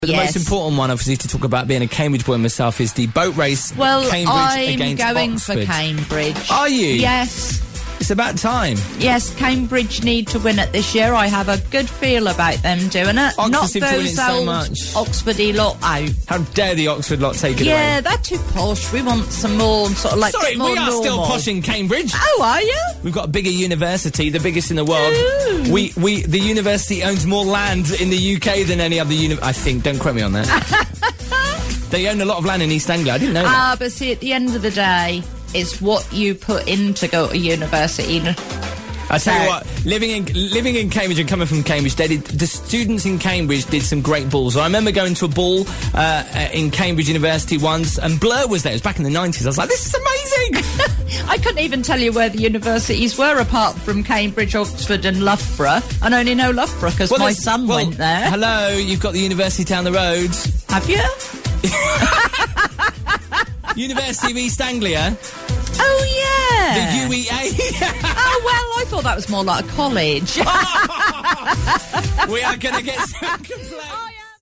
But the most important one, obviously, to talk about being a Cambridge boy myself is the boat race. Well, Cambridge I'm against going Oxford. for Cambridge. Are you? Yes. It's about time. Yes, Cambridge need to win it this year. I have a good feel about them doing it. Oxford Not seem to win it those so old much. Oxfordy lot out. How dare the Oxford lot take it away? Yeah, they're too posh. We want some more sort of like Sorry, more we are normal. still posh in Cambridge. Oh, are you? We've got a bigger university, the biggest in the world. Ooh. The university owns more land in the UK than any other I think. Don't quote me on that. They own a lot of land in East Anglia. I didn't know that. But see, at the end of the day, it's what you put in to go to university. I tell you what, living in Cambridge and coming from Cambridge, the students in Cambridge did some great balls. I remember going to a ball in Cambridge University once, and Blur was there. It was back in the 90s. I was like, this is amazing! I couldn't even tell you where the universities were apart from Cambridge, Oxford and Loughborough. And only know Loughborough because my son went there. Hello, you've got the university down the road. Have you? University of East Anglia. Oh, yeah. The UEA. Oh, well, I thought that was more like a college. We are going to get some complaints.